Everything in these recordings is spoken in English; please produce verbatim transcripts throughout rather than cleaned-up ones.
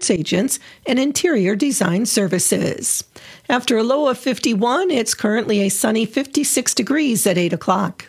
sports agents, and interior design services. After a low of fifty-one, it's currently a sunny fifty-six degrees at eight o'clock.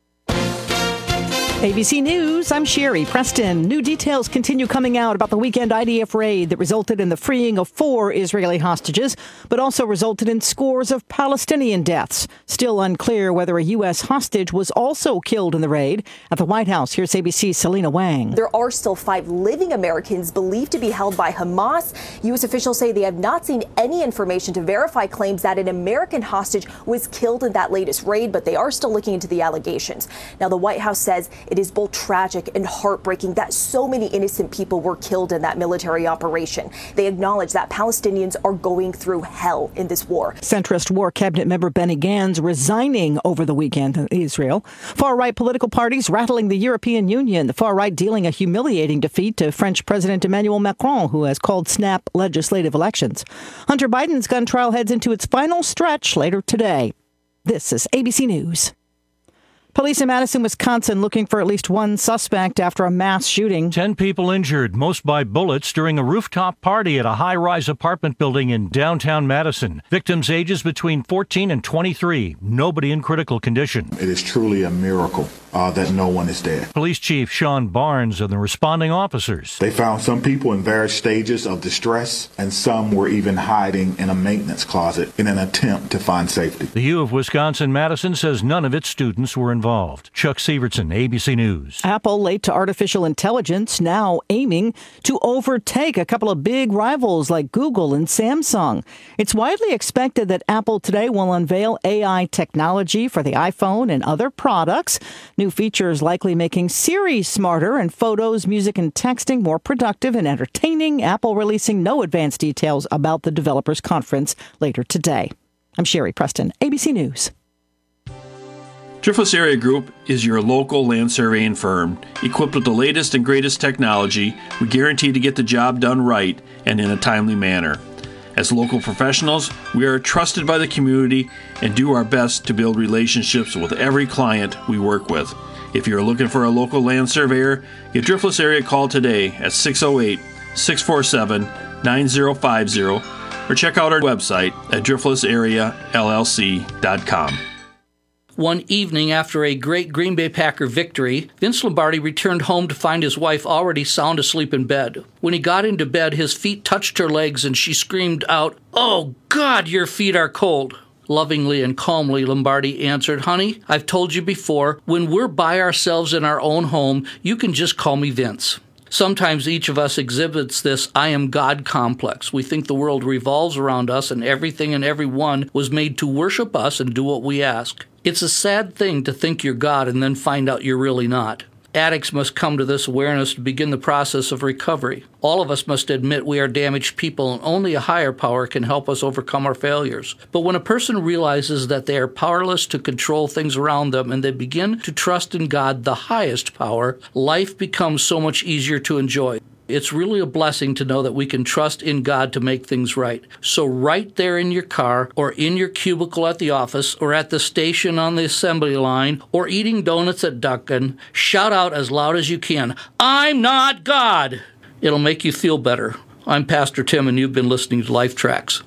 A B C News, I'm Sherry Preston. New details continue coming out about the weekend I D F raid that resulted in the freeing of four Israeli hostages, but also resulted in scores of Palestinian deaths. Still unclear whether a U S hostage was also killed in the raid. At the White House, here's A B C's Selena Wang. There are still five living Americans believed to be held by Hamas. U S officials say they have not seen any information to verify claims that an American hostage was killed in that latest raid, but they are still looking into the allegations. Now, the White House says it is both tragic and heartbreaking that so many innocent people were killed in that military operation. They acknowledge that Palestinians are going through hell in this war. Centrist War Cabinet member Benny Gantz resigning over the weekend in Israel. Far-right political parties rattling the European Union. The far-right dealing a humiliating defeat to French President Emmanuel Macron, who has called snap legislative elections. Hunter Biden's gun trial heads into its final stretch later today. This is A B C News. Police in Madison, Wisconsin, looking for at least one suspect after a mass shooting. Ten people injured, most by bullets, during a rooftop party at a high-rise apartment building in downtown Madison. Victims' ages between fourteen and twenty-three. Nobody in critical condition. It is truly a miracle uh, that no one is dead. Police Chief Sean Barnes and the responding officers. They found some people in various stages of distress, and some were even hiding in a maintenance closet in an attempt to find safety. The U of Wisconsin-Madison says none of its students were involved. Involved. Chuck Severson, A B C News. Apple late to artificial intelligence, now aiming to overtake a couple of big rivals like Google and Samsung. It's widely expected that Apple today will unveil A I technology for the iPhone and other products. New features likely making Siri smarter and photos, music, and texting more productive and entertaining. Apple releasing no advanced details about the developers conference later today. I'm Sherry Preston, A B C News. Driftless Area Group is your local land surveying firm. Equipped with the latest and greatest technology, we guarantee to get the job done right and in a timely manner. As local professionals, we are trusted by the community and do our best to build relationships with every client we work with. If you're looking for a local land surveyor, give Driftless Area a call today at six oh eight, six four seven, nine oh five oh or check out our website at driftless area l l c dot com. One evening after a great Green Bay Packer victory, Vince Lombardi returned home to find his wife already sound asleep in bed. When he got into bed, his feet touched her legs and she screamed out, "Oh, God, your feet are cold." Lovingly and calmly, Lombardi answered, "Honey, I've told you before, when we're by ourselves in our own home, you can just call me Vince." Sometimes each of us exhibits this I am God complex. We think the world revolves around us and everything and everyone was made to worship us and do what we ask. It's a sad thing to think you're God and then find out you're really not. Addicts must come to this awareness to begin the process of recovery. All of us must admit we are damaged people and only a higher power can help us overcome our failures. But when a person realizes that they are powerless to control things around them and they begin to trust in God, the highest power, life becomes so much easier to enjoy. It's really a blessing to know that we can trust in God to make things right. So right there in your car or in your cubicle at the office or at the station on the assembly line or eating donuts at Dunkin', shout out as loud as you can, "I'm not God!" It'll make you feel better. I'm Pastor Tim and you've been listening to Life Tracks.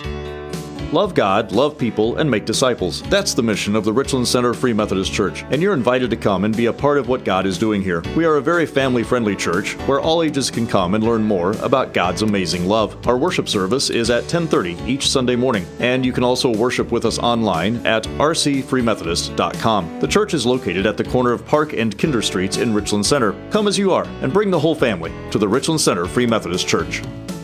Love God, love people, and make disciples. That's the mission of the Richland Center Free Methodist Church, and you're invited to come and be a part of what God is doing here. We are a very family-friendly church where all ages can come and learn more about God's amazing love. Our worship service is at ten thirty each Sunday morning, and you can also worship with us online at r c free methodist dot com. The church is located at the corner of Park and Kinder Streets in Richland Center. Come as you are and bring the whole family to the Richland Center Free Methodist Church.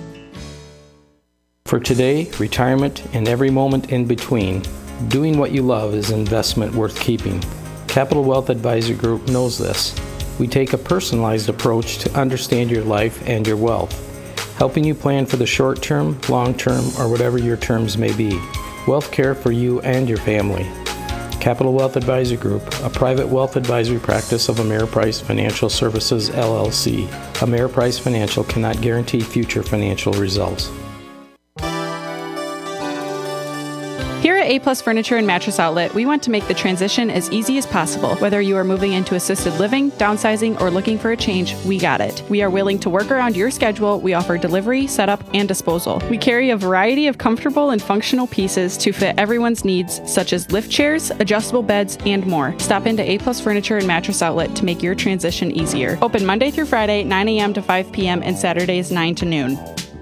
For today, retirement, and every moment in between, doing what you love is an investment worth keeping. Capital Wealth Advisor Group knows this. We take a personalized approach to understand your life and your wealth, helping you plan for the short term, long term, or whatever your terms may be. Wealth care for you and your family. Capital Wealth Advisor Group, a private wealth advisory practice of Ameriprise Financial Services, L L C. Ameriprise Financial cannot guarantee future financial results. Here at A-Plus Furniture and Mattress Outlet, we want to make the transition as easy as possible. Whether you are moving into assisted living, downsizing, or looking for a change, we got it. We are willing to work around your schedule. We offer delivery, setup, and disposal. We carry a variety of comfortable and functional pieces to fit everyone's needs, such as lift chairs, adjustable beds, and more. Stop into A-Plus Furniture and Mattress Outlet to make your transition easier. Open Monday through Friday, nine a.m. to five p.m. and Saturdays, nine to noon.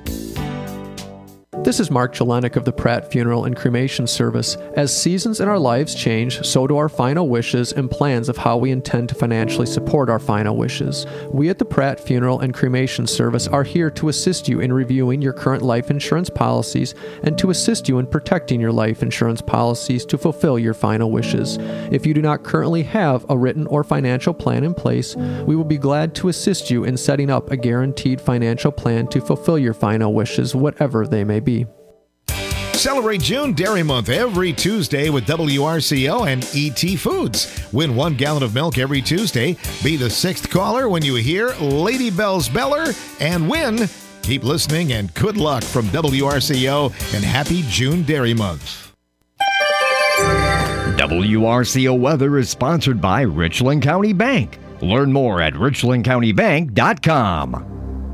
This is Mark Jelenik of the Pratt Funeral and Cremation Service. As seasons in our lives change, so do our final wishes and plans of how we intend to financially support our final wishes. We at the Pratt Funeral and Cremation Service are here to assist you in reviewing your current life insurance policies and to assist you in protecting your life insurance policies to fulfill your final wishes. If you do not currently have a written or financial plan in place, we will be glad to assist you in setting up a guaranteed financial plan to fulfill your final wishes, whatever they may be. Celebrate June Dairy Month every Tuesday with W R C O and E T Foods. Win one gallon of milk every Tuesday. Be the sixth caller when you hear Lady Bell's Beller and win. Keep listening and good luck from W R C O and happy June Dairy Month. W R C O Weather is sponsored by Richland County Bank. Learn more at richland county bank dot com.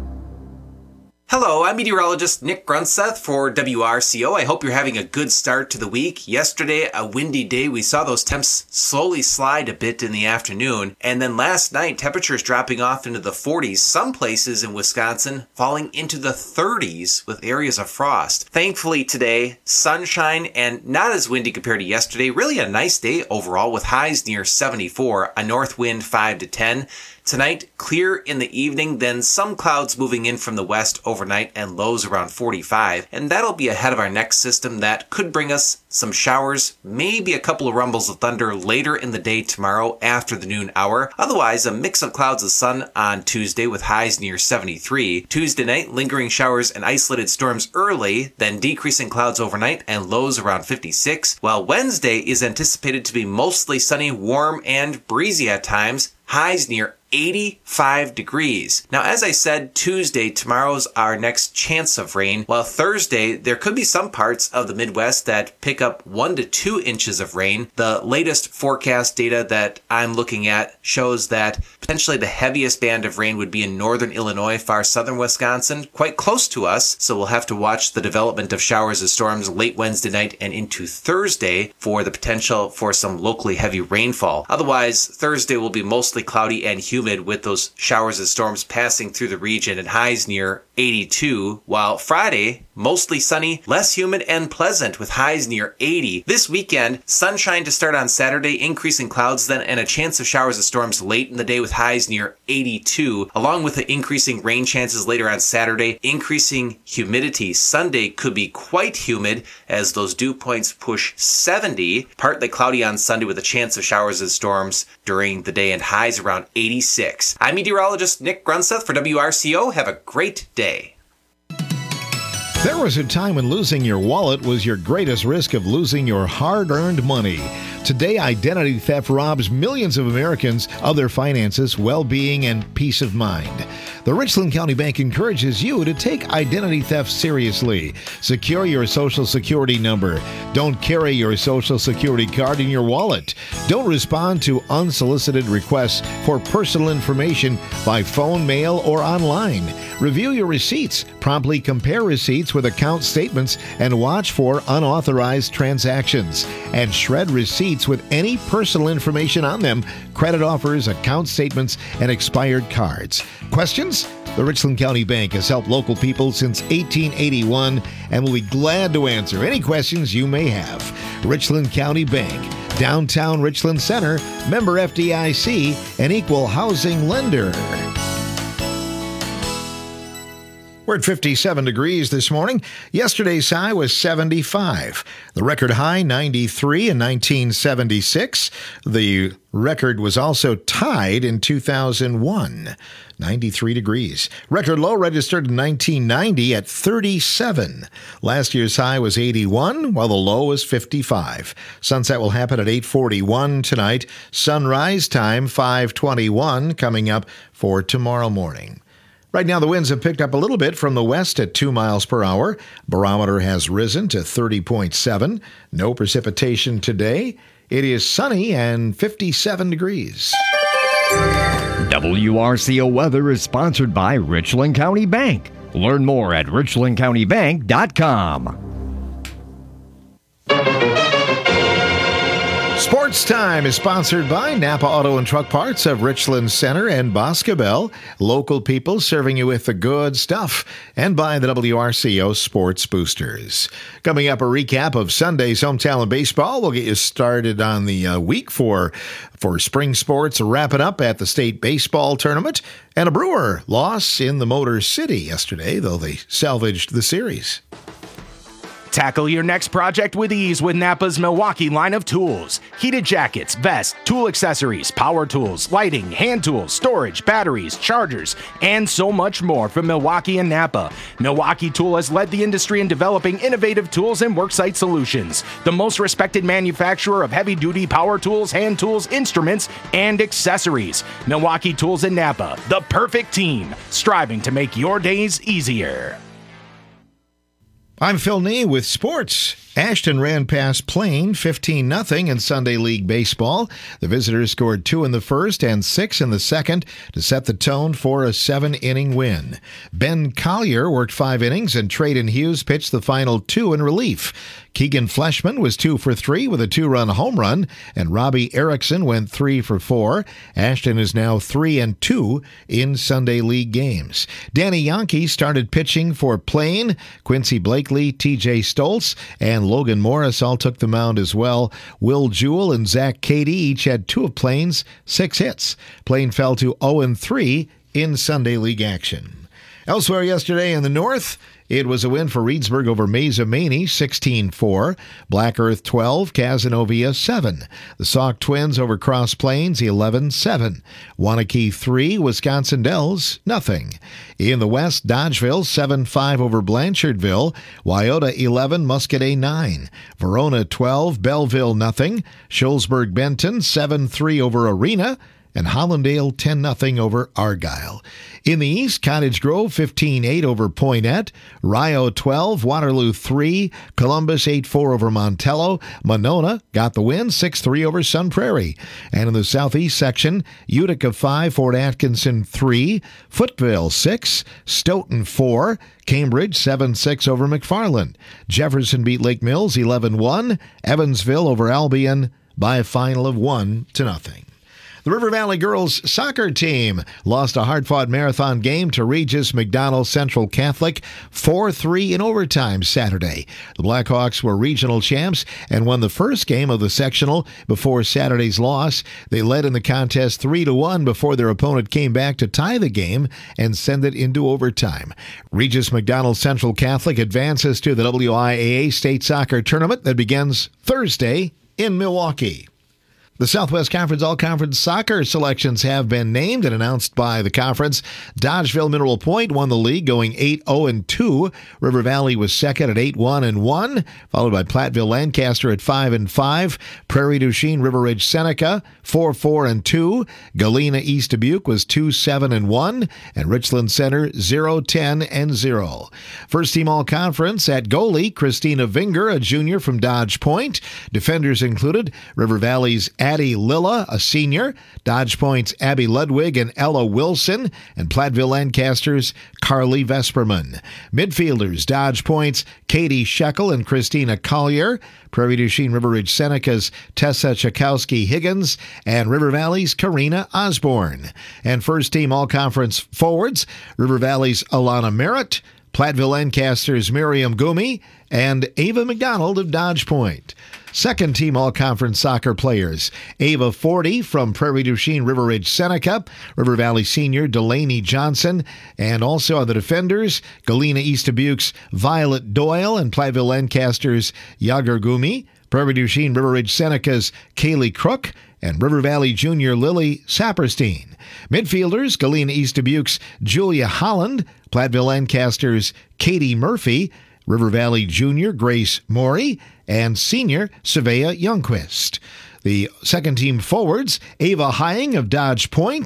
Hello, I'm meteorologist Nick Grunseth for W R C O. I hope you're having a good start to the week. Yesterday, a windy day. We saw those temps slowly slide a bit in the afternoon. And then last night, temperatures dropping off into the forties. Some places in Wisconsin falling into the thirties with areas of frost. Thankfully today, sunshine and not as windy compared to yesterday. Really a nice day overall with highs near seventy-four, a north wind five to ten. Tonight, clear in the evening, then some clouds moving in from the west overnight and lows around forty-five. And that'll be ahead of our next system that could bring us some showers, maybe a couple of rumbles of thunder later in the day tomorrow after the noon hour. Otherwise, a mix of clouds and sun on Tuesday with highs near seventy-three. Tuesday night, lingering showers and isolated storms early, then decreasing clouds overnight and lows around fifty-six. While Wednesday is anticipated to be mostly sunny, warm, and breezy at times. Highs near eighty-five degrees. Now, as I said, Tuesday, tomorrow's our next chance of rain, while Thursday, there could be some parts of the Midwest that pick up one to two inches of rain. The latest forecast data that I'm looking at shows that potentially the heaviest band of rain would be in northern Illinois, far southern Wisconsin, quite close to us, so we'll have to watch the development of showers and storms late Wednesday night and into Thursday for the potential for some locally heavy rainfall. Otherwise, Thursday will be mostly cloudy and humid with those showers and storms passing through the region and highs near eighty-two, while Friday, mostly sunny, less humid and pleasant with highs near eighty. This weekend, sunshine to start on Saturday, increasing clouds then and a chance of showers and storms late in the day with highs near eighty-two, along with the increasing rain chances later on Saturday, increasing humidity. Sunday could be quite humid as those dew points push seventy, partly cloudy on Sunday with a chance of showers and storms during the day and highs around eighty-six. I'm meteorologist Nick Grunseth for W R C O. Have a great day. There was a time when losing your wallet was your greatest risk of losing your hard-earned money. Today, identity theft robs millions of Americans of their finances, well-being, and peace of mind. The Richland County Bank encourages you to take identity theft seriously. Secure your Social Security number. Don't carry your Social Security card in your wallet. Don't respond to unsolicited requests for personal information by phone, mail, or online. Review your receipts. Promptly compare receipts with account statements and watch for unauthorized transactions. And shred receipts with any personal information on them, credit offers, account statements, and expired cards. Questions? The Richland County Bank has helped local people since eighteen eighty-one and will be glad to answer any questions you may have. Richland County Bank, downtown Richland Center, member F D I C, an equal housing lender. We're at fifty-seven degrees this morning. Yesterday's high was seventy-five. The record high, ninety-three in nineteen seventy-six. The record was also tied in two thousand one, ninety-three degrees. Record low registered in nineteen ninety at thirty-seven. Last year's high was eighty-one, while the low was fifty-five. Sunset will happen at eight forty-one tonight. Sunrise time, five twenty-one, coming up for tomorrow morning. Right now, the winds have picked up a little bit from the west at two miles per hour. Barometer has risen to thirty point seven. No precipitation today. It is sunny and fifty-seven degrees. W R C O weather is sponsored by Richland County Bank. Learn more at richland county bank dot com. Sports Time is sponsored by Napa Auto and Truck Parts of Richland Center and Boscobel, local people serving you with the good stuff, and by the W R C O Sports Boosters. Coming up, a recap of Sunday's Hometown Baseball. We'll get you started on the uh, week for, for spring sports, wrapping up at the state baseball tournament, and a Brewer loss in the Motor City yesterday, though they salvaged the series. Tackle your next project with ease with Napa's Milwaukee line of tools. Heated jackets, vests, tool accessories, power tools, lighting, hand tools, storage, batteries, chargers, and so much more from Milwaukee and Napa. Milwaukee Tool has led the industry in developing innovative tools and worksite solutions. The most respected manufacturer of heavy-duty power tools, hand tools, instruments, and accessories. Milwaukee Tools and Napa, the perfect team, striving to make your days easier. I'm Phil Nee with sports. Ashton ran past Plain fifteen nothing in Sunday League Baseball. The visitors scored two in the first and six in the second to set the tone for a seven-inning win. Ben Collier worked five innings and Traden Hughes pitched the final two in relief. Keegan Fleshman was two for three with a two-run home run, and Robbie Erickson went three for four. Ashton is now three and two in Sunday League games. Danny Yankee started pitching for Plain. Quincy Blakely, T J Stoltz, and Logan Morris all took the mound as well. Will Jewell and Zach Cady each had two of Plain's six hits. Plain fell to oh and three in Sunday League action. Elsewhere yesterday in the North, it was a win for Reedsburg over Mesa Maney, sixteen four. Black Earth twelve, Cazenovia seven. The Sauk Twins over Cross Plains, eleven seven. Waunakee three, Wisconsin Dells, nothing. In the West, Dodgeville seven five over Blanchardville. Wyoda eleven, Muscadet nine. Verona twelve, Belleville nothing. Shullsburg Benton seven three over Arena. And Hollandale ten nothing over Argyle. In the East, Cottage Grove fifteen eight over Poinet, Rio twelve, Waterloo three, Columbus eight four over Montello, Monona got the win six three over Sun Prairie. And in the Southeast section, Utica five, Fort Atkinson three, Footville six, Stoughton four, Cambridge seven six over McFarland. Jefferson beat Lake Mills eleven one, Evansville over Albion by a final of one to nothing. The River Valley girls soccer team lost a hard-fought marathon game to Regis McDonell Central Catholic four three in overtime Saturday. The Blackhawks were regional champs and won the first game of the sectional before Saturday's loss. They led in the contest three to one before their opponent came back to tie the game and send it into overtime. Regis McDonell Central Catholic advances to the W I A A State Soccer Tournament that begins Thursday in Milwaukee. The Southwest Conference All-Conference Soccer selections have been named and announced by the conference. Dodgeville Mineral Point won the league, going eight oh and two. River Valley was second at eight one and one, followed by Platteville Lancaster at five and five. Prairie du Chien River Ridge Seneca four four and two. Galena East Dubuque was two seven and one, and Richland Center zero ten and zero. First team All-Conference at goalie, Christina Vinger, a junior from Dodge Point. Defenders included River Valley's Addie Lilla, a senior, Dodge Point's Abby Ludwig and Ella Wilson, and Platteville Lancaster's Carly Vesperman. Midfielders, Dodge Point's Katie Shekel and Christina Collier, Prairie du Chien River Ridge Seneca's Tessa Chakowski-Higgins, and River Valley's Karina Osborne. And first team All-Conference forwards, River Valley's Alana Merritt, Platteville Lancaster's Miriam Gumi, and Ava McDonald of Dodge Point. Second team All-Conference soccer players, Ava Forty from Prairie du Chien River Ridge Seneca, River Valley senior Delaney Johnson, and also on the defenders, Galena East Dubuque's Violet Doyle and Platteville Lancaster's Yager Gumi, Prairie du Chien River Ridge Seneca's Kaylee Crook, and River Valley junior Lily Saperstein. Midfielders, Galena East Dubuque's Julia Holland, Platteville Lancaster's Katie Murphy, River Valley junior Grace Morey, and senior Savea Youngquist. The second team forwards, Ava Hying of Dodge Point,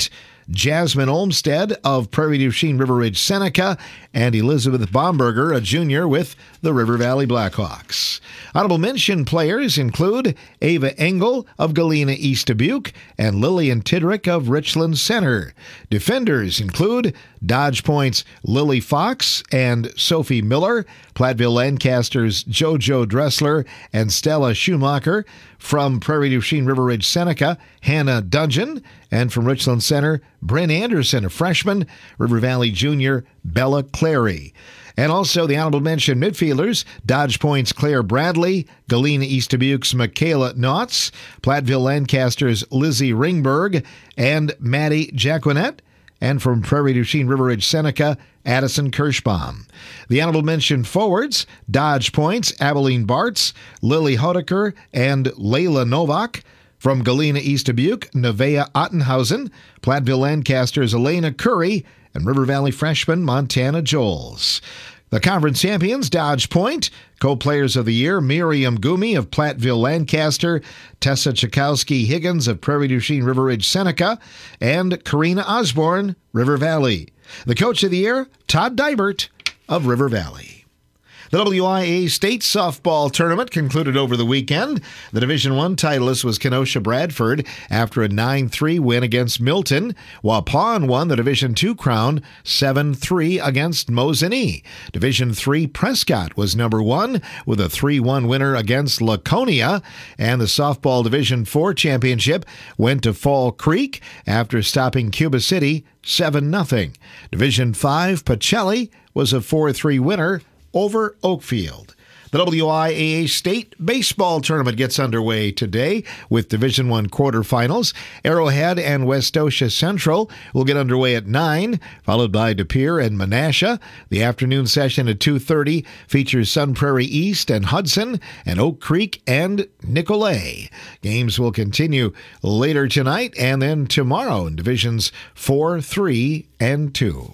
Jasmine Olmstead of Prairie du Chien River Ridge Seneca, and Elizabeth Bomberger, a junior with the River Valley Blackhawks. Honorable mention players include Ava Engel of Galena East Dubuque and Lillian Tidrick of Richland Center. Defenders include Dodge Point's Lily Fox and Sophie Miller, Platteville Lancaster's JoJo Dressler and Stella Schumacher, from Prairie du Chien River Ridge Seneca, Hannah Dudgeon, and from Richland Center, Bryn Anderson, a freshman, River Valley junior Bella Clary. And also the honorable mention midfielders, Dodge Point's Claire Bradley, Galena East Dubuque's Michaela Knotts, Platteville Lancaster's Lizzie Ringberg, and Maddie Jacquinet, and from Prairie du Chien River Ridge Seneca, Addison Kirschbaum. The honorable mention forwards, Dodge Point's Abilene Bartz, Lily Hodeker, and Layla Novak. From Galena East Dubuque, Nevaeh Ottenhausen, Platteville Lancaster's Elena Curry, and River Valley freshman Montana Joels. The conference champions, Dodge Point. Co-players of the year, Miriam Gumi of Platteville Lancaster, Tessa Chakowski Higgins of Prairie du Chien River Ridge Seneca, and Karina Osborne, River Valley. The coach of the year, Todd Dybert of River Valley. The W I A State Softball Tournament concluded over the weekend. The Division One titleist was Kenosha Bradford after a nine three win against Milton, while Pawn won the Division Two crown seven three against Mosinee. Division Three Prescott was number one with a three one winner against Laconia, and the Softball Division Four championship went to Fall Creek after stopping Cuba City seven nothing. Division Five Pacelli was a four three winner over Oakfield. The W I A A State Baseball Tournament gets underway today with Division One quarterfinals. Arrowhead and Westosha Central will get underway at nine, followed by De Pere and Menasha. The afternoon session at two thirty features Sun Prairie East and Hudson, and Oak Creek and Nicolet. Games will continue later tonight and then tomorrow in Divisions four, three, and two.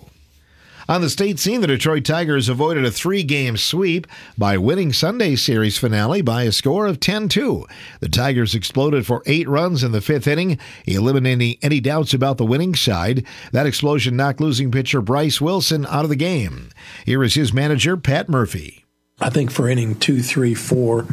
On the state scene, the Detroit Tigers avoided a three-game sweep by winning Sunday's series finale by a score of ten two. The Tigers exploded for eight runs in the fifth inning, eliminating any doubts about the winning side. That explosion knocked losing pitcher Bryce Wilson out of the game. Here is his manager, Pat Murphy. I think for inning two, three, four,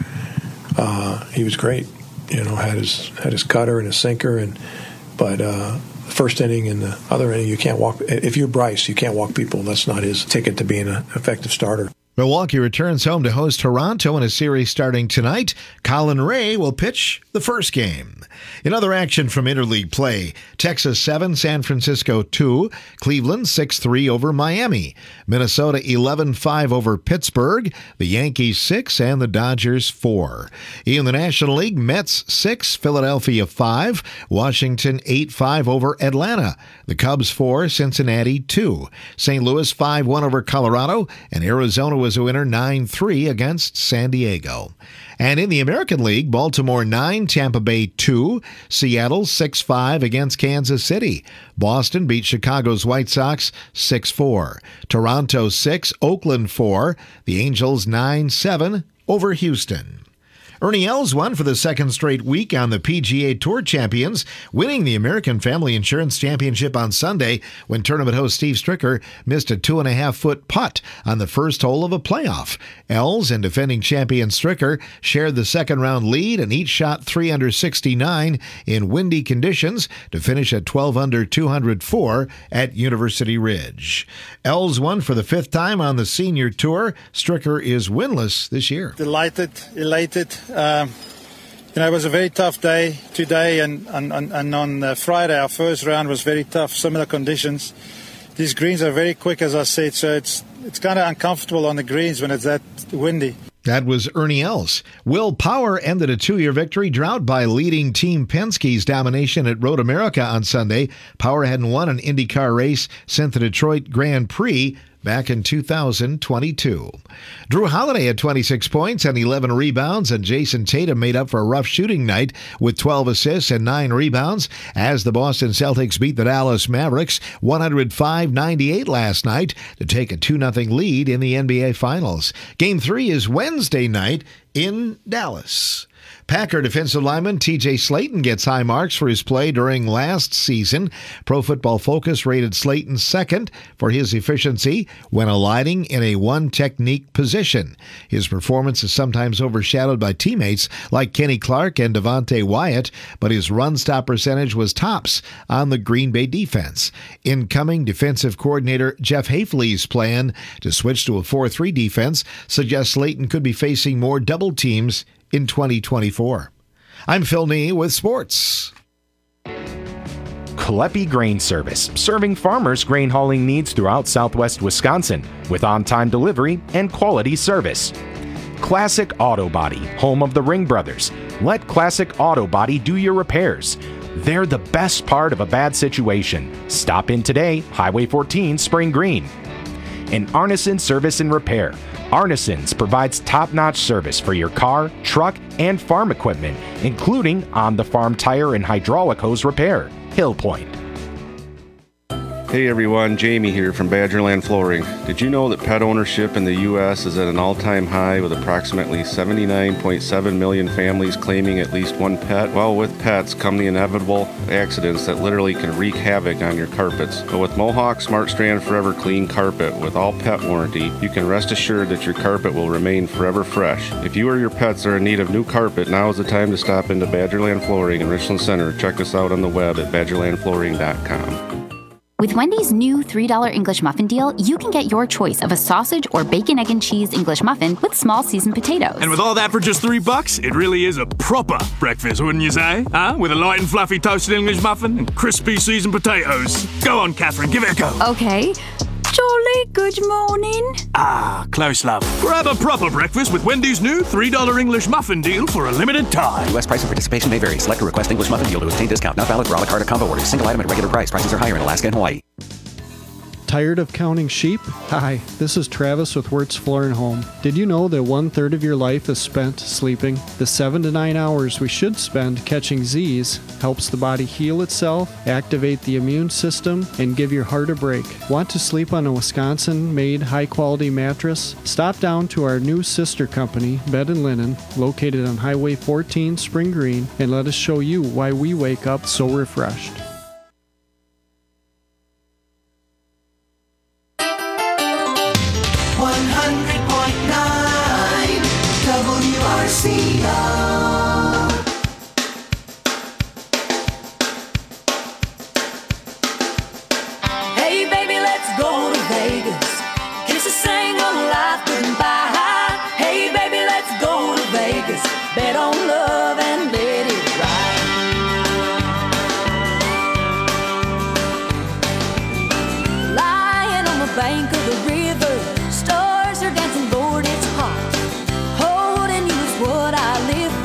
uh, he was great. You know, had his had his cutter and his sinker, and but. Uh, First inning and the other inning, you can't walk. If you're Bryce, you can't walk people. That's not his ticket to being an effective starter. Milwaukee returns home to host Toronto in a series starting tonight. Colin Ray will pitch the first game. In other action from interleague play, Texas seven, San Francisco two, Cleveland six three over Miami, Minnesota eleven five over Pittsburgh, the Yankees six, and the Dodgers four. In the National League, Mets six, Philadelphia five, Washington eight five over Atlanta, the Cubs four, Cincinnati two, Saint Louis five one over Colorado, and Arizona was a winner nine three against San Diego. And in the American League, Baltimore nine, Tampa Bay two, Seattle six five against Kansas City. Boston beat Chicago's White Sox six four. Toronto six, Oakland four. The Angels nine seven over Houston. Ernie Els won for the second straight week on the P G A Tour Champions, winning the American Family Insurance Championship on Sunday when tournament host Steve Stricker missed a two and a half foot putt on the first hole of a playoff. Els and defending champion Stricker shared the second round lead and each shot three under sixty-nine in windy conditions to finish at twelve under two hundred four at University Ridge. Els won for the fifth time on the senior tour. Stricker is winless this year. Delighted, elated. Um, you know, it was a very tough day today, and, and, and on uh, Friday our first round was very tough, similar conditions. These greens are very quick, as I said, so it's it's kind of uncomfortable on the greens when it's that windy. That was Ernie Els. Will Power ended a two-year victory drought by leading Team Penske's domination at Road America on Sunday. Power hadn't won an IndyCar race since the Detroit Grand Prix back in two thousand twenty-two. Drew Holiday had twenty-six points and eleven rebounds, and Jason Tatum made up for a rough shooting night with twelve assists and nine rebounds as the Boston Celtics beat the Dallas Mavericks one oh five ninety-eight last night to take a two nothing lead in the N B A Finals. Game three is Wednesday night in Dallas. Packer defensive lineman T J Slaton gets high marks for his play during last season. Pro Football Focus rated Slaton second for his efficiency when aligning in a one-technique position. His performance is sometimes overshadowed by teammates like Kenny Clark and Devontae Wyatt, but his run-stop percentage was tops on the Green Bay defense. Incoming defensive coordinator Jeff Hafley's plan to switch to a four three defense suggests Slaton could be facing more double teams in twenty twenty-four. I'm Phil Nee with sports. Kaleppi Grain Service, serving farmers' grain hauling needs throughout southwest Wisconsin with on-time delivery and quality service. Classic Auto Body, home of the Ring Brothers. Let Classic Auto Body do your repairs. They're the best part of a bad situation. Stop in today, Highway fourteen, Spring Green. And Arneson Service and Repair. Arneson's provides top-notch service for your car, truck, and farm equipment, including on-the-farm tire and hydraulic hose repair. Hill Point. Hey everyone, Jamie here from Badgerland Flooring. Did you know that pet ownership in the U S is at an all-time high with approximately seventy-nine point seven million families claiming at least one pet? Well, with pets come the inevitable accidents that literally can wreak havoc on your carpets. But with Mohawk Smart Strand Forever Clean Carpet with all pet warranty, you can rest assured that your carpet will remain forever fresh. If you or your pets are in need of new carpet, now is the time to stop into Badgerland Flooring in Richland Center. Check us out on the web at badgerland flooring dot com. With Wendy's new three dollar English muffin deal, you can get your choice of a sausage or bacon, egg, and cheese English muffin with small seasoned potatoes. And with all that for just three bucks, it really is a proper breakfast, wouldn't you say? Huh? With a light and fluffy toasted English muffin and crispy seasoned potatoes. Go on, Catherine, give it a go. Okay. Jolly good morning. Ah, close, love. Grab a proper breakfast with Wendy's new three dollar English muffin deal for a limited time. U S price and participation may vary. Select a request English muffin deal to obtain discount. Not valid for a la carte or combo orders. Single item at regular price. Prices are higher in Alaska and Hawaii. Tired of counting sheep? Hi, this is Travis with Wirtz Floor and Home. Did you know that one third of your life is spent sleeping? The seven to nine hours we should spend catching Z's helps the body heal itself, activate the immune system, and give your heart a break. Want to sleep on a Wisconsin-made high-quality mattress? Stop down to our new sister company, Bed and Linen, located on Highway fourteen, Spring Green, and let us show you why we wake up so refreshed. one hundred point nine W R C O. Hey baby, let's go to Vegas. Kiss a single life goodbye. Hey baby, let's go to Vegas. Bet on love and let it ride. Lying on the bank of the river, stars are dancing, Lord, it's hot. Holding you is what I live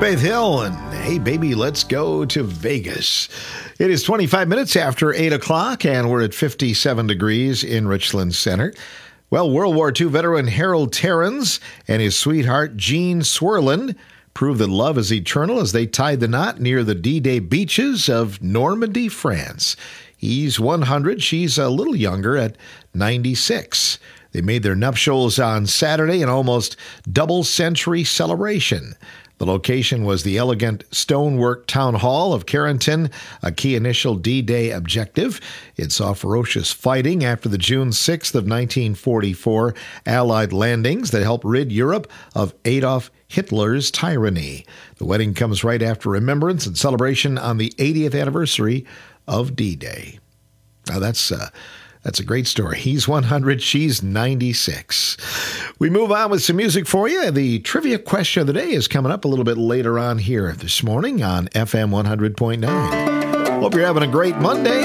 Faith Hill and Hey Baby, Let's Go to Vegas. It is twenty-five minutes after eight o'clock, and we're at fifty-seven degrees in Richland Center. Well, World War Two veteran Harold Terrans and his sweetheart Jean Swerland proved that love is eternal as they tied the knot near the D-Day beaches of Normandy, France. He's one hundred, she's a little younger at ninety-six. They made their nuptials on Saturday, an almost double-century celebration. The location was the elegant stonework town hall of Carrington, a key initial D-Day objective. It saw ferocious fighting after the June sixth of nineteen forty-four Allied landings that helped rid Europe of Adolf Hitler's tyranny. The wedding comes right after remembrance and celebration on the eightieth anniversary of D-Day. Now that's uh, that's a great story. He's one hundred, she's ninety-six. We move on with some music for you. The trivia question of the day is coming up a little bit later on here this morning on F M one hundred point nine. Hope you're having a great Monday.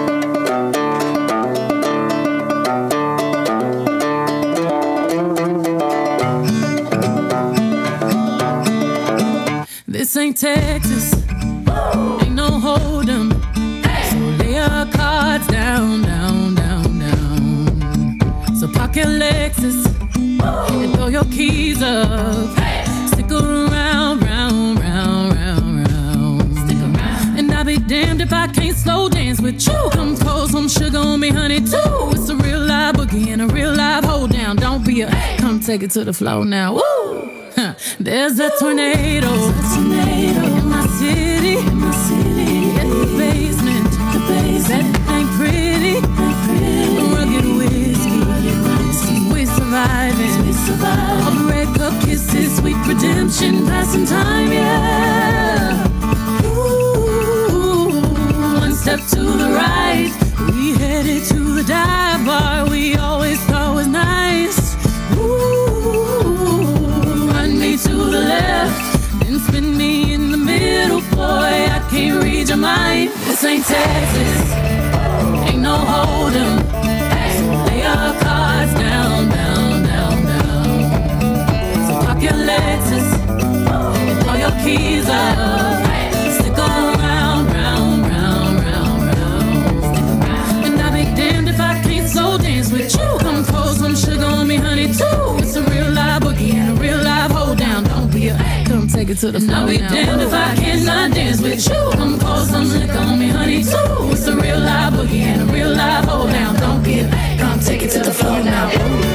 This ain't Texas, ain't no hold'em. So lay your cards down, down, down, down. So park your Lexus and throw your keys up. Stick around, round, round, round, round. Stick around. And I'll be damned if I can't slow dance with you. Come pour some sugar on me, honey, too. It's a real live boogie and a real live hold down. Don't be a, come take it to the floor now. Woo! There's a tornado, There's a tornado in my city, in my city. At the basement, the basement. That ain't pretty, ain't pretty. Rugged whiskey, rugged whiskey. We're surviving, we're surviving. All the red cup kisses, sweet redemption, passing time, yeah. Ooh, one step to the right, we headed to the dive bar we always thought was nice. Ooh. To the left, then spin me in the middle, boy, I can't read your mind. This ain't Texas, ain't no hold'em. So lay your cards down, down, down, down. So park your Lexus and throw your keys up. Stick around, round, round, round, round. And I'll be damned if I can't slow dance with you. Come pour some sugar on me, honey, too. It's a real live boogie and a real live hold down. Don't be a, come take it to the floor. I'll be now. Damned if I cannot dance with you. Come pour some liquor on me, honey, too. It's a real live boogie and a real live hold down. Don't be a, come take it to the floor now.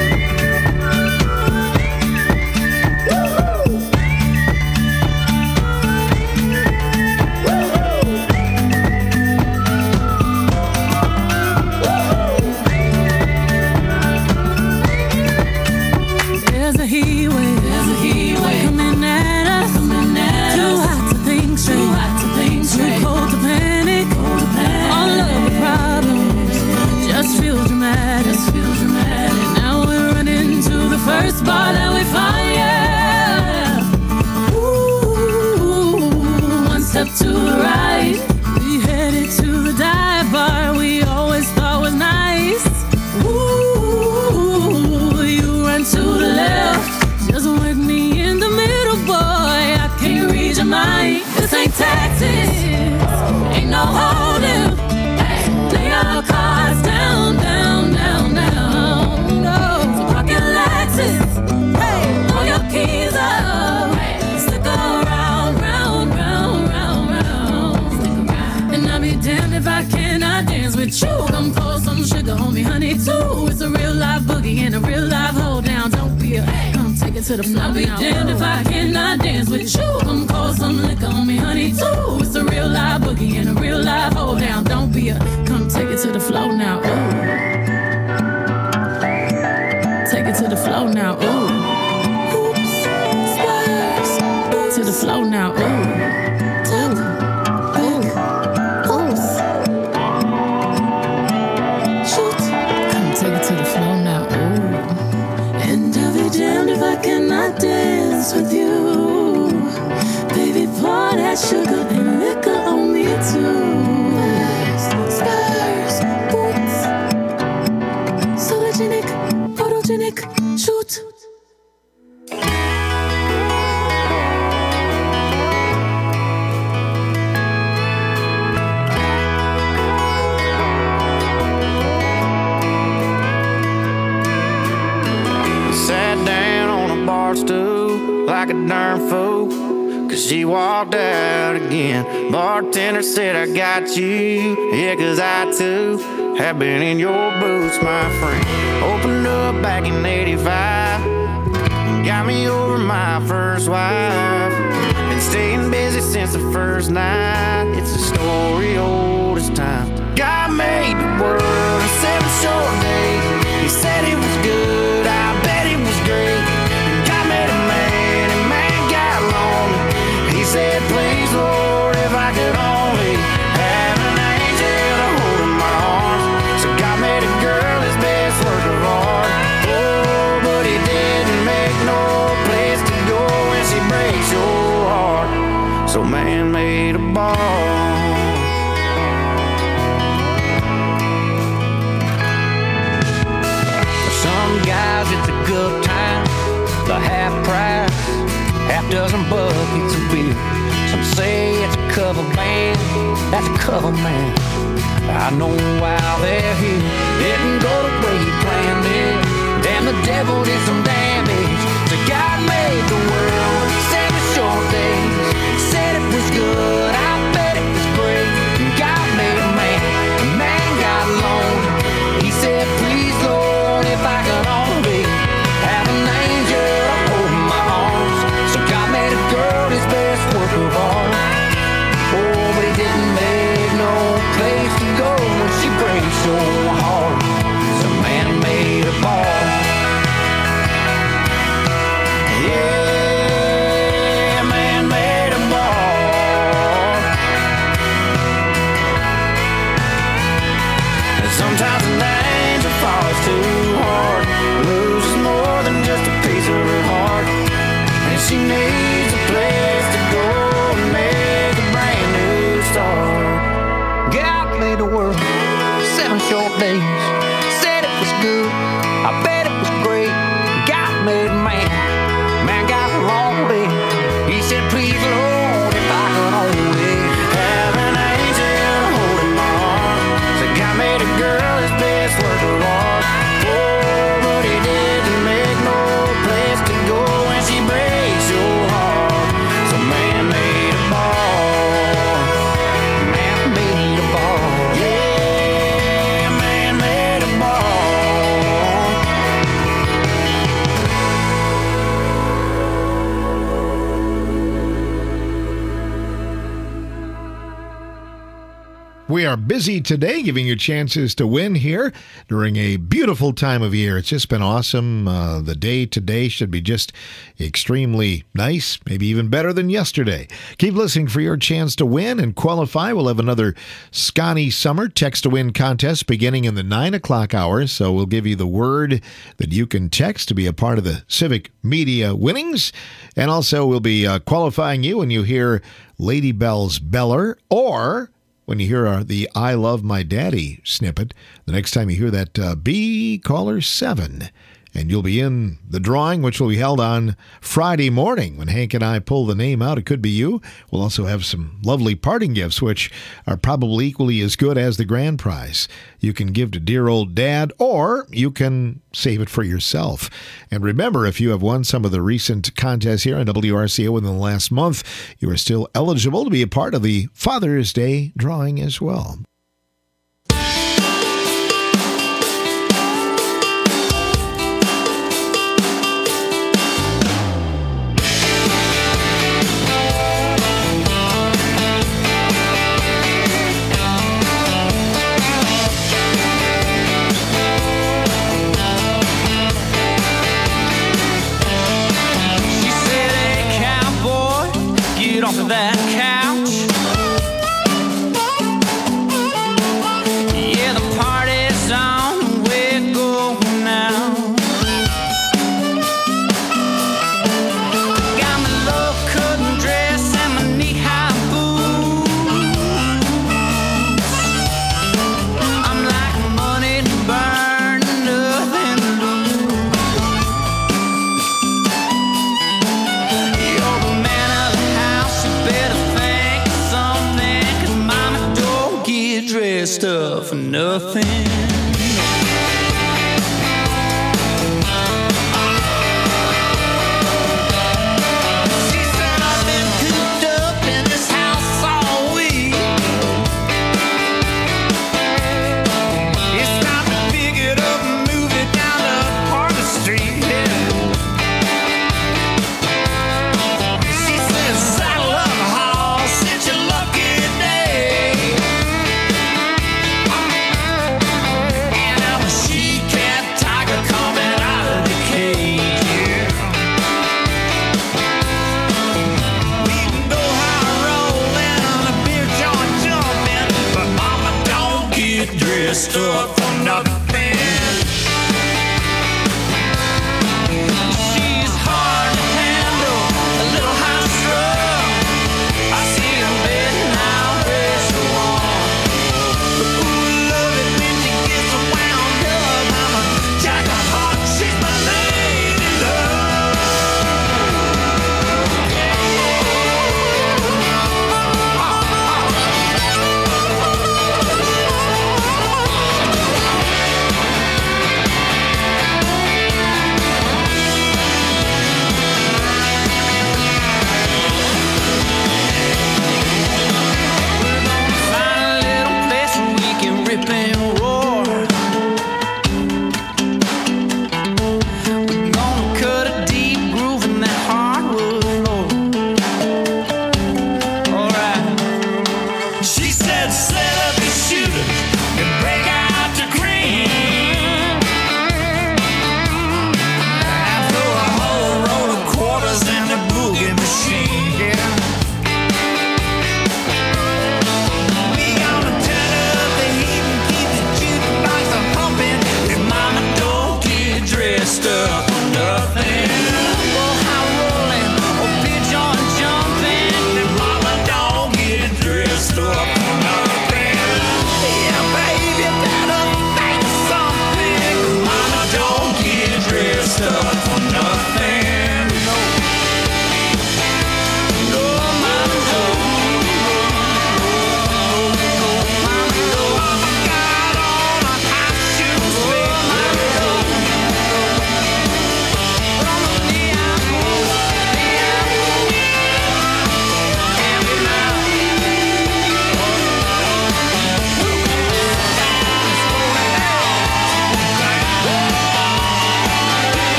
First bar that we find, yeah. Ooh, one step to the right, we headed to the dive bar we always thought was nice. Ooh, you run to the left, just work me in the middle, boy, I can't read your mind. This ain't Texas, ain't no hold'em. Lay your cards down, down, down, down. No, so park your Lexus, hey, throw your keys up. Stick around, round, round, round, round. Stick around. And I'll be damned if I cannot dance with you. Come pour some sugar on me, honey, too. It's a real live boogie and a real live hold down. Don't be a, come take it to the floor. I'll be damned if I cannot dance with you. Come pour some liquor on me, honey, too. It's a real live boogie and a real live hold down. Don't be a, come take it to the floor now. Ooh. Take it to the floor now. Ooh. Oops. Spurs. To the floor now. Ooh. Dance with you, baby, pour that sugar and liquor on me too. Spurs, boots, sologenic, photogenic, shoot. like a darn fool, cause she walked out again. Bartender said, I got you, yeah, cause I too have been in your boots, my friend. Opened up back in eighty-five, got me over my first wife. Been staying busy since the first night, it's a story old as time. God made the world in seven short days. He said it was good, I bet it was great. And God made a man, and man got lonely. He said, please, Lord, if I could only have an angel to hold in my arms. So God made a girl his best work of art. Oh, but he didn't make no place to go when she breaks your heart. So man made a bar. Some guys it's a good time, the half price, half dozen buckets of beer. Some say it's a cover band, that's a cover man. I know why they're here. Didn't go the way he planned it. Damn, the devil did some damage. So God made the world seven short days. Said it was good, I bet it was great. And God made a man, a man got lonely. He said, please, Lord, if I could only have an angel to hold in my arms. So God made a girl his best work of art. Oh, but he didn't make no place to go when she breaks your heart. So man made a bar. Yeah, man made a bar. And sometimes an angel falls too hard, loses more than just a piece of her heart. And she needs a place to go and make a brand new start. God made the world seven short days. Said it was good, I bet it was great. God made a man, man got lonely. He said, please, Lord, if I could only have an angel to hold in my arms. So God made a girl his best work of art. Oh, but he didn't make no place to go when she breaks your heart. So man made a bar. Man made a bar. Yeah, man made a bar. We are busy today giving you chances to win here during a beautiful time of year. It's just been awesome. Uh, the day today should be just extremely nice, maybe even better than yesterday. Keep listening for your chance to win and qualify. We'll have another Scotty Summer Text to Win contest beginning in the nine o'clock hour. So we'll give you the word that you can text to be a part of the Civic Media winnings. And also we'll be uh, qualifying you when you hear Lady Bell's Beller, or when you hear uh, the I Love My Daddy snippet. The next time you hear that, uh, be caller seven. And you'll be in the drawing, which will be held on Friday morning when Hank and I pull the name out. It could be you. We'll also have some lovely parting gifts, which are probably equally as good as the grand prize. You can give to dear old Dad, or you can save it for yourself. And remember, if you have won some of the recent contests here on W R C O in the last month, you are still eligible to be a part of the Father's Day drawing as well. Off of that couch. Yeah, the party's on, we're going now. Got my low-cut dress and my knee-high boots. I'm like money to burn, nothing to lose. You're the man of the house, better think of something, 'cause mama don't get dressed up for nothing.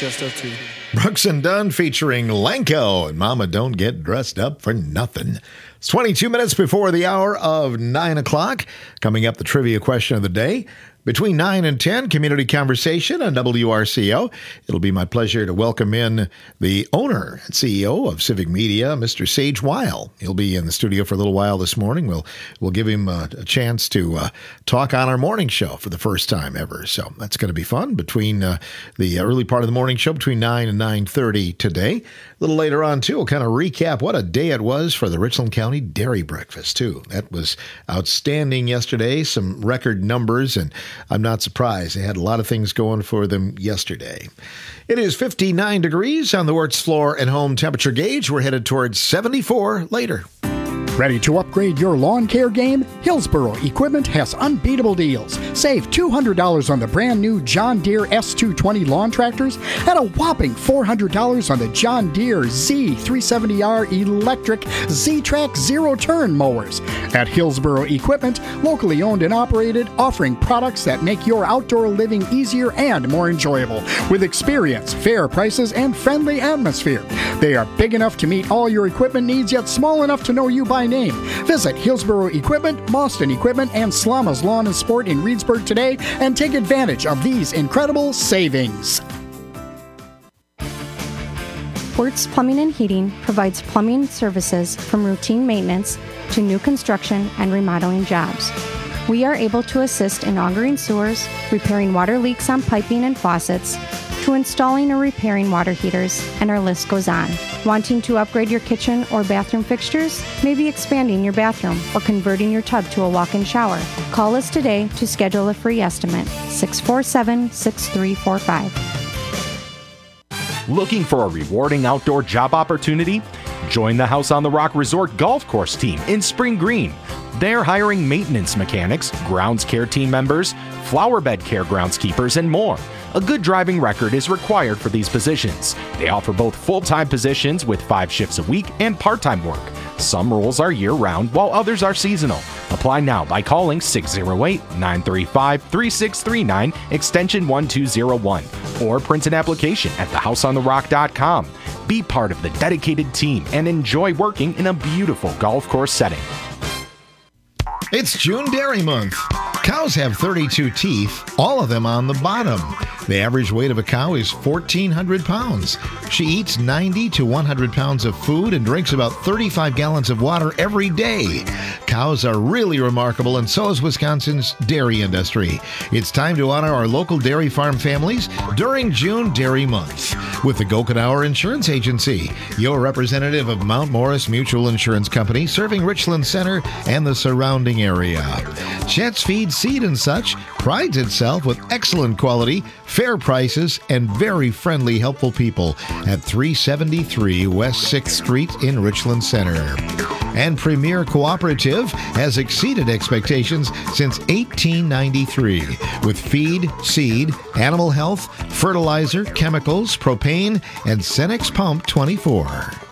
dressed up too. Brooks and Dunn featuring Lenko and Mama Don't Get Dressed Up for Nothing. It's twenty-two minutes before the hour of nine o'clock. Coming up, the trivia question of the day. Between nine and ten, Community Conversation on W R C O. It'll be my pleasure to welcome in the owner and C E O of Civic Media, Mister Sage Weil. He'll be in the studio for a little while this morning. We'll we'll give him a, a chance to uh, talk on our morning show for the first time ever. So that's going to be fun between uh, the early part of the morning show, between nine and nine thirty today. A little later on, too, we'll kind of recap what a day it was for the Richland County Dairy Breakfast, too. That was outstanding yesterday, some record numbers, and I'm not surprised. They had a lot of things going for them yesterday. It is fifty-nine degrees on the Wirtz Floor and Home temperature gauge. We're headed towards seventy-four later. Ready to upgrade your lawn care game? Hillsboro Equipment has unbeatable deals. Save two hundred dollars on the brand new John Deere S two twenty lawn tractors and a whopping four hundred dollars on the John Deere Z three seventy R electric Z-Track zero-turn mowers. At Hillsboro Equipment, locally owned and operated, offering products that make your outdoor living easier and more enjoyable. With experience, fair prices, and friendly atmosphere. They are big enough to meet all your equipment needs, yet small enough to know you by name. Visit Hillsboro Equipment, Boston Equipment, and Slama's Lawn and Sport in Reedsburg today and take advantage of these incredible savings. Wirtz Plumbing and Heating provides plumbing services from routine maintenance to new construction and remodeling jobs. We are able to assist in augering sewers, repairing water leaks on piping and faucets, to installing or repairing water heaters, and our list goes on. Wanting to upgrade your kitchen or bathroom fixtures? Maybe expanding your bathroom or converting your tub to a walk-in shower? Call us today to schedule a free estimate. six four seven, six three four five. Looking for a rewarding outdoor job opportunity? Join the House on the Rock Resort Golf Course team in Spring Green. They're hiring maintenance mechanics, grounds care team members, flower bed care groundskeepers, and more. A good driving record is required for these positions. They offer both full-time positions with five shifts a week and part-time work. Some roles are year-round, while others are seasonal. Apply now by calling six oh eight, nine three five, three six three nine, extension one two oh one, or print an application at the house on the rock dot com. Be part of the dedicated team and enjoy working in a beautiful golf course setting. It's June Dairy Month. Cows have thirty-two teeth, all of them on the bottom. The average weight of a cow is fourteen hundred pounds. She eats ninety to one hundred pounds of food and drinks about thirty-five gallons of water every day. Cows are really remarkable, and so is Wisconsin's dairy industry. It's time to honor our local dairy farm families during June Dairy Month with the Gokenauer Insurance Agency, your representative of Mount Morris Mutual Insurance Company, serving Richland Center and the surrounding area. Chet's Feed Seed and Such prides itself with excellent quality, fair prices, and very friendly, helpful people at three seventy-three West sixth Street in Richland Center. And Premier Cooperative has exceeded expectations since eighteen ninety-three with feed, seed, animal health, fertilizer, chemicals, propane, and Cenex Pump twenty-four.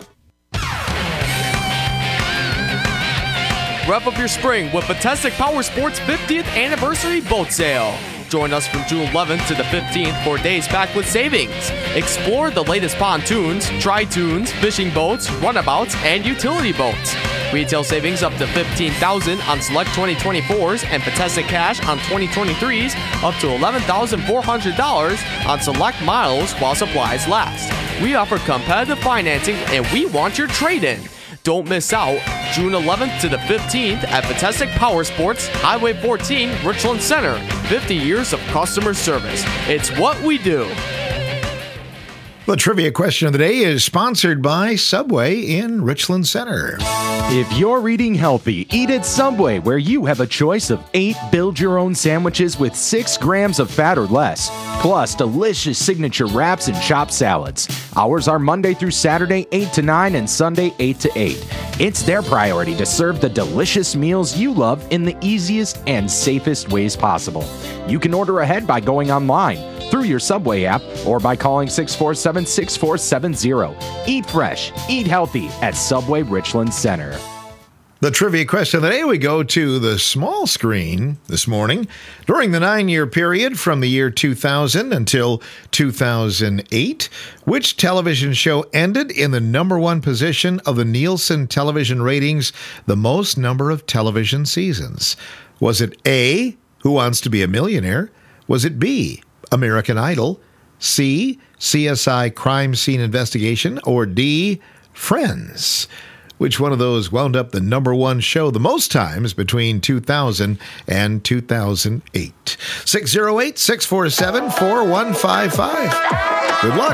Wrap up your spring with Fantastic Power Sports fiftieth Anniversary Boat Sale. Join us from June eleventh to the fifteenth for days packed with savings. Explore the latest pontoons, tri-toons, fishing boats, runabouts, and utility boats. Retail savings up to fifteen thousand dollars on select twenty twenty-fours and Fantastic Cash on twenty twenty-threes up to eleven thousand four hundred dollars on select models while supplies last. We offer competitive financing and we want your trade-in. Don't miss out. June eleventh to the fifteenth at Fantastic Power Sports, Highway fourteen, Richland Center. fifty years of customer service. It's what we do. The trivia question of the day is sponsored by Subway in Richland Center. If you're eating healthy, eat at Subway, where you have a choice of eight build-your-own sandwiches with six grams of fat or less, plus delicious signature wraps and chopped salads. Hours are Monday through Saturday, eight to nine, and Sunday, eight to eight. It's their priority to serve the delicious meals you love in the easiest and safest ways possible. You can order ahead by going online, through your Subway app, or by calling six four seven, six four seven zero. Eat fresh, eat healthy at Subway Richland Center. The trivia question of the day, we go to the small screen this morning. During the nine-year period from the year two thousand until two thousand eight, which television show ended in the number one position of the Nielsen television ratings, the most number of television seasons? Was it A, Who Wants to Be a Millionaire? Was it B, American Idol? C, C S I Crime Scene Investigation? Or D, Friends? Which one of those wound up the number one show the most times between two thousand and two thousand eight? six oh eight, six four seven, four one five five. Good luck.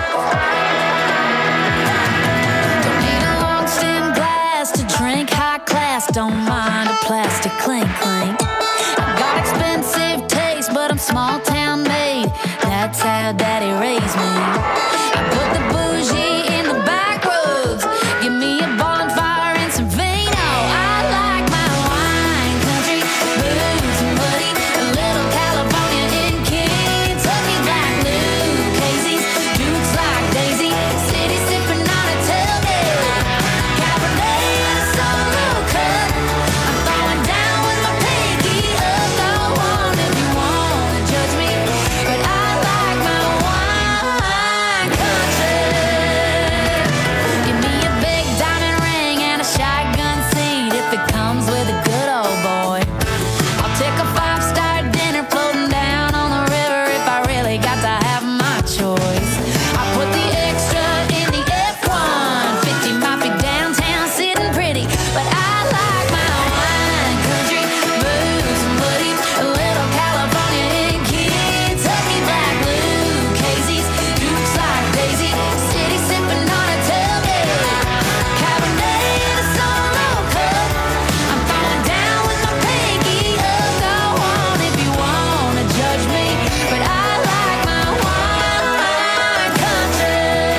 Don't need a long stem glass to drink high class. Don't mind a plastic clink clink. I've got expensive taste, but I'm small town made. That's how daddy raised me. I put the bougie in the back roads. Give me a bonfire and some vino. I like my wine country, booze and buddy, a little California in Kentucky, black Lucchese's, Dukes like Daisy, city sipping on a tailgate, Cabernet and a solo cup. I'm throwing down with my pinky up. Go on if you wanna judge me, but I like my wine country. Give me a big diamond ring and a shotgun seat if it comes with a good old boy. I'll take a five-star dinner floating down on the river if I really got to have my choice. I put the extra in the F one fifty, might be downtown sitting pretty, but I like my wine country, booze and buddy, a little California in Kentucky, black Lucchese's, Dukes like Daisy, city sipping on a tailgate, Cabernet and a solo cup. I'm throwing down with my pinky up. Go on if you wanna judge me, but I like my wine country.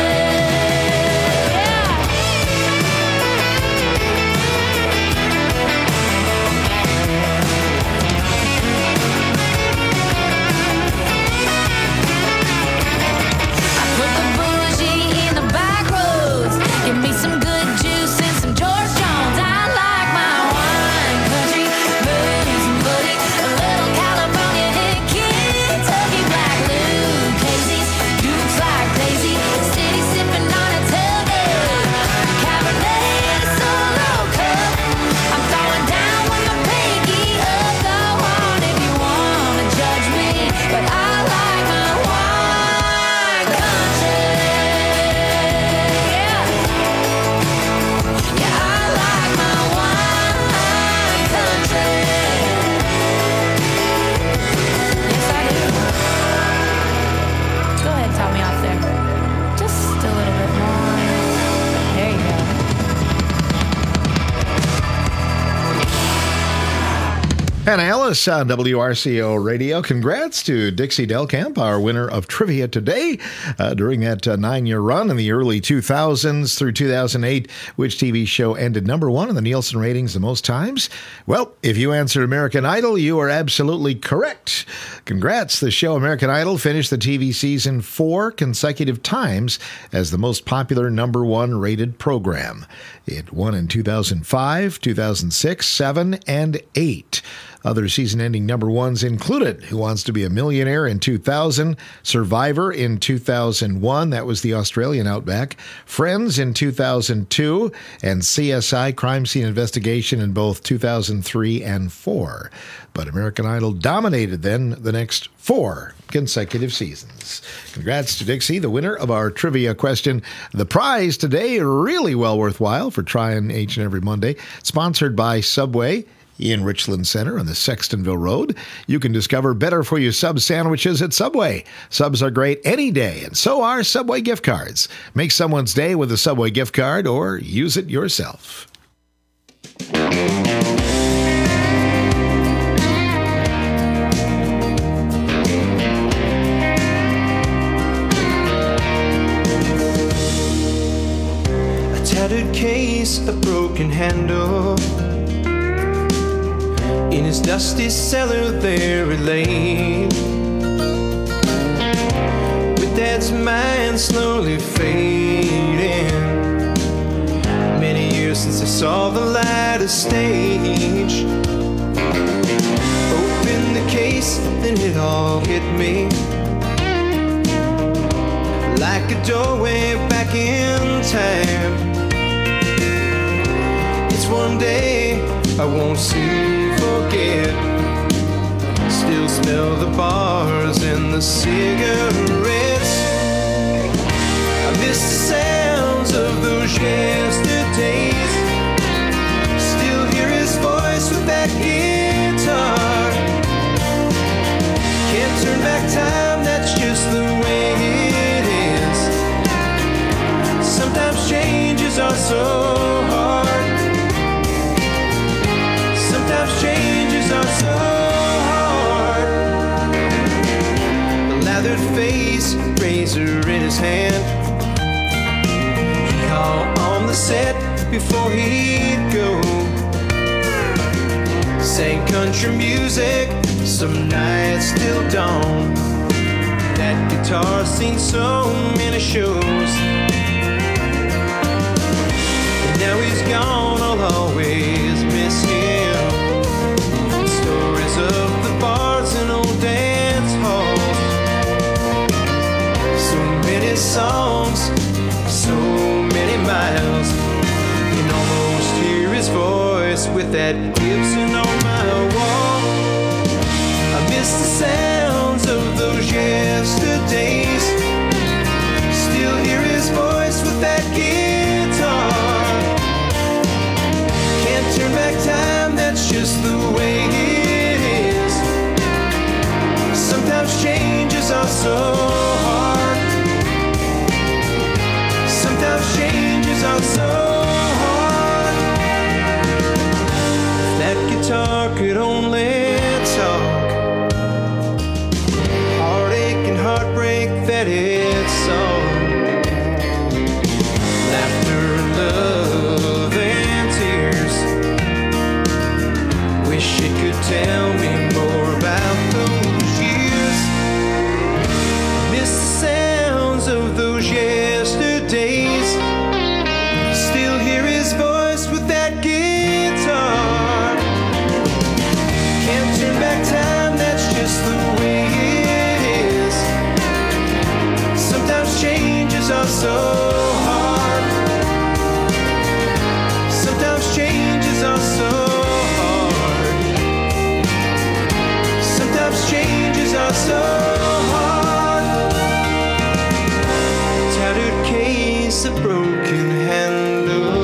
I put the bougie in the back roads. Give me some good juice and some George Jones. I like my wine country, booze and buddy, a little California in Kentucky, black Lucchese's, Dukes like Daisy, city sipping on a tailgate, Cabernet and a solo cup. I'm throwing down with my pinky up. Go on if you wanna judge me, but I like my wine country. Yeah, yeah, I like my wine country. Yes, I do. Go ahead, tell me off there. Just a little bit more. There you go. Hannah Ellis on W R C O Radio. Congrats to Dixie Delcamp, our winner of trivia today. Uh, during that uh, nine-year run in the early two thousands through two thousand eight, which T V show ended number one in the Nielsen ratings the most times? Well, if you answered American Idol, you are absolutely correct. Congrats. The show American Idol finished the T V season four consecutive times as the most popular number one rated program. It won in two thousand five, two thousand six, seven, and eight. Other season-ending number ones included Who Wants to Be a Millionaire in two thousand, Survivor in two thousand one, that was the Australian Outback, Friends in two thousand two, and C S I Crime Scene Investigation in both two thousand three and four. But American Idol dominated then the next four consecutive seasons. Congrats to Dixie, the winner of our trivia question. The prize today, really well worthwhile for trying each and every Monday, sponsored by Subway in Richland Center on the Sextonville Road. You can discover better-for-you sub sandwiches at Subway. Subs are great any day, and so are Subway gift cards. Make someone's day with a Subway gift card or use it yourself. A tattered case, a broken handle. In his dusty cellar there it lay, with Dad's mind slowly fading. Many years years since I saw the ladder stage. Opened the case, then it all hit me. Like a doorway back in time. It's one day I won't soon forget. Still smell the bars and the cigarettes. I miss the sounds of those yesterdays. Still hear his voice with that guitar. Can't turn back time, that's just the way it is. Sometimes changes are so hard. Sometimes changes are so hard. A lathered face, razor in his hand. He all on the set before he'd go. Sang country music, some nights till dawn. That guitar seen so many shows. And now he's gone, I'll always miss him. Stories of the bars and old dance halls. So many songs, so many miles. You can almost hear his voice with that Gibson on my wall. I miss the sounds of those yesterdays. Still hear his voice with that guitar. Can't turn back time, that's just the way it is. Sometimes changes are so hard. Sometimes changes are so hard. If that guitar could only talk, heartache and heartbreak that it saw. Laughter and love and tears. Wish it could tell me more about those years. Miss the sounds of those yesterdays. Still hear his voice with that guitar. Can't turn back time, that's just the way it is. Sometimes changes are so hard. Sometimes changes are so hard. Sometimes changes are so hard. Tattered case, a broken handle.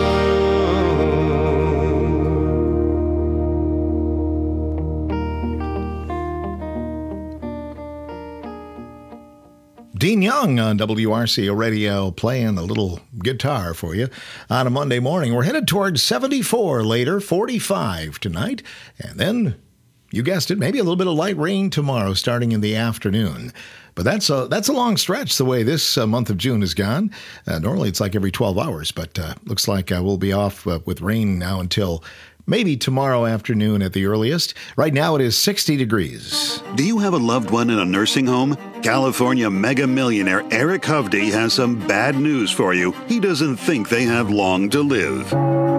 Dean Young on W R C O Radio playing a little guitar for you on a Monday morning. We're headed towards seventy-four later, forty-five tonight, and then, you guessed it, maybe a little bit of light rain tomorrow starting in the afternoon. But that's a, that's a long stretch the way this uh, month of June has gone. Uh, normally it's like every twelve hours, but uh, looks like uh, we'll be off uh, with rain now until maybe tomorrow afternoon at the earliest. Right now it is sixty degrees. Do you have a loved one in a nursing home? California mega millionaire Eric Hovde has some bad news for you. He doesn't think they have long to live.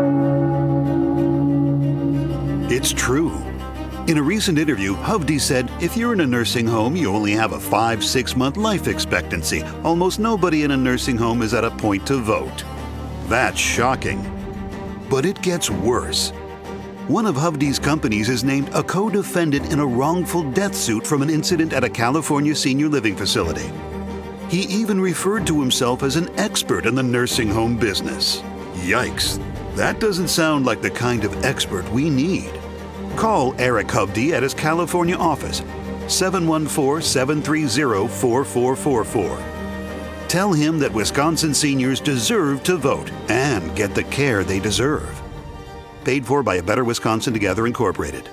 It's true. In a recent interview, Hovde said, if you're in a nursing home, you only have a five, six month life expectancy. Almost nobody in a nursing home is at a point to vote. That's shocking. But it gets worse. One of Hovde's companies is named a co-defendant in a wrongful death suit from an incident at a California senior living facility. He even referred to himself as an expert in the nursing home business. Yikes. That doesn't sound like the kind of expert we need. Call Eric Hovde at his California office, seven one four, seven three zero, four four four four. Tell him that Wisconsin seniors deserve to vote and get the care they deserve. Paid for by A Better Wisconsin Together Incorporated.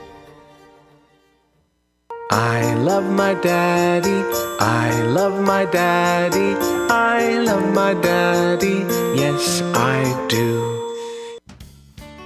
I love my daddy, I love my daddy, I love my daddy, yes I do.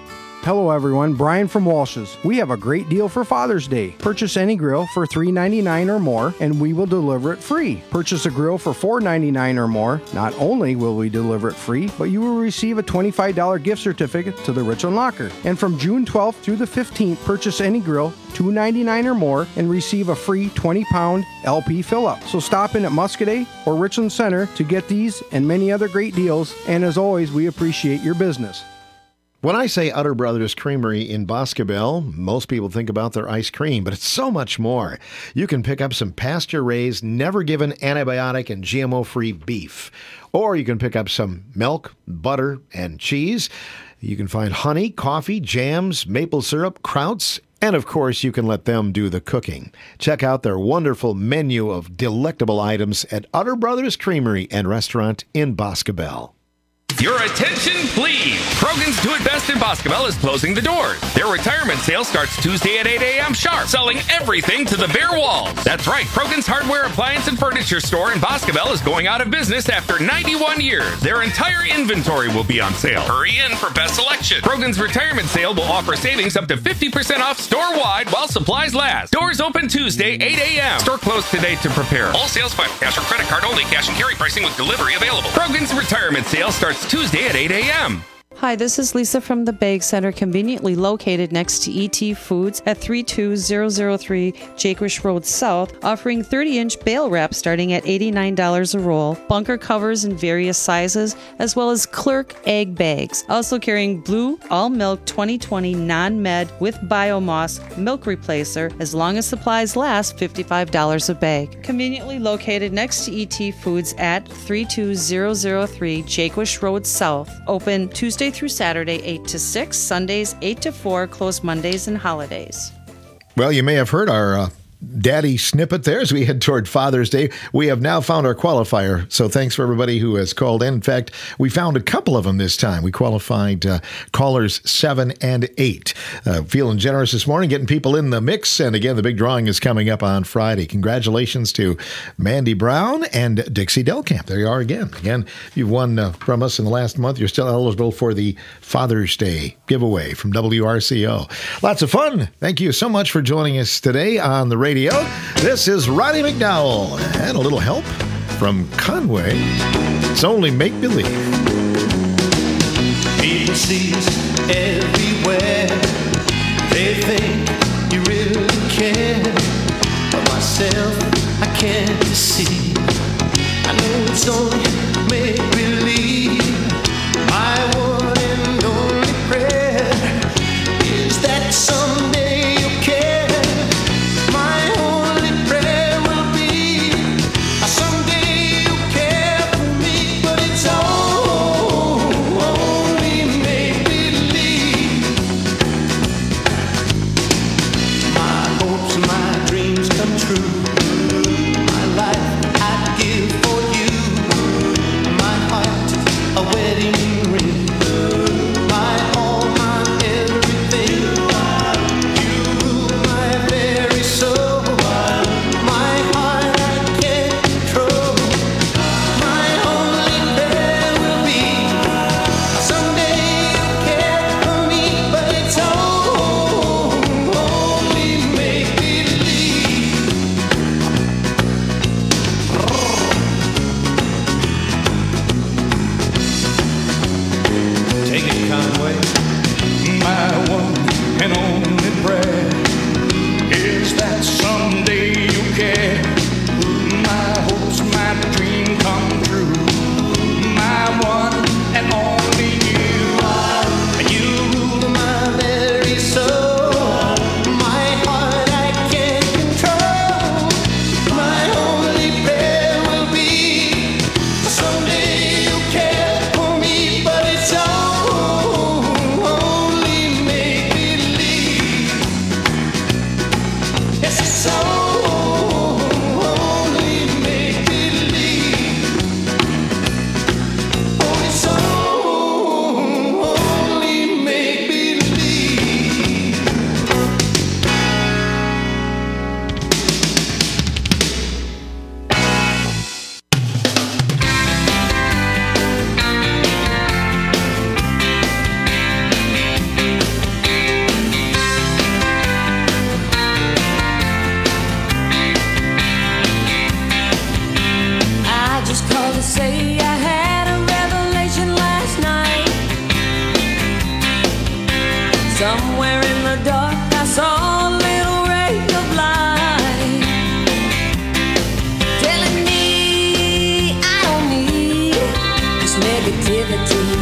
Hello everyone, Brian from Walsh's. We have a great deal for Father's Day. Purchase any grill for three ninety-nine or more and we will deliver it free. Purchase a grill for four ninety-nine or more. Not only will we deliver it free, but you will receive a twenty-five dollars gift certificate to the Richland Locker. And from June twelfth through the fifteenth, purchase any grill two ninety-nine or more and receive a free twenty pound L P fill-up. So stop in at Muscadet or Richland Center to get these and many other great deals. And as always, we appreciate your business. When I say Utter Brothers Creamery in Boscobel, most people think about their ice cream, but it's so much more. You can pick up some pasture-raised, never-given antibiotic and G M O-free beef. Or you can pick up some milk, butter, and cheese. You can find honey, coffee, jams, maple syrup, krauts, and of course, you can let them do the cooking. Check out their wonderful menu of delectable items at Utter Brothers Creamery and Restaurant in Boscobel. Your attention, please. Krogan's Do It Best in Boscobel is closing the doors. Their retirement sale starts Tuesday at eight a.m. sharp, selling everything to the bare walls. That's right, Krogan's Hardware, Appliance, and Furniture Store in Boscobel is going out of business after ninety-one years. Their entire inventory will be on sale. Hurry in for best selection. Krogan's retirement sale will offer savings up to fifty percent off store-wide while supplies last. Doors open Tuesday, eight a.m. Store closed today to prepare. All sales final. Cash or credit card only. Cash and carry pricing with delivery available. Krogan's retirement sale starts Tuesday at eight a.m. Hi, this is Lisa from the Bag Center, conveniently located next to E T Foods at three two zero zero three Jaquish Road South, offering thirty inch bale wrap starting at eighty-nine dollars a roll, bunker covers in various sizes, as well as Clerk egg bags. Also carrying Blue All Milk twenty twenty Non-Med with Biomoss milk replacer, as long as supplies last, fifty-five dollars a bag. Conveniently located next to E T Foods at three two zero zero three Jaquish Road South, open Tuesday through Saturday, eight to six, Sundays, eight to four, closed Mondays and holidays. Well, you may have heard our uh, daddy snippet there as we head toward Father's Day. We have now found our qualifier, so thanks for everybody who has called in. In fact, we found a couple of them this time. We qualified uh, callers seven and eight. Uh, feeling generous this morning, getting people in the mix, and again, the big drawing is coming up on Friday. Congratulations to Mandy Brown and Dixie Delcamp. There you are again. Again, if you've won uh, from us in the last month, you're still eligible for the Father's Day giveaway from W R C O. Lots of fun. Thank you so much for joining us today on the radio. This is Roddy McDowell, and a little help from Conway. It's only make-believe. People see us everywhere. They think you really care. But myself, I can't see. I know it's only make-believe. My one and only prayer is that someday you'll care. My life I'd give for you. My heart say I had a revelation last night. Somewhere in the dark I saw a little ray of light, telling me I don't need this negativity.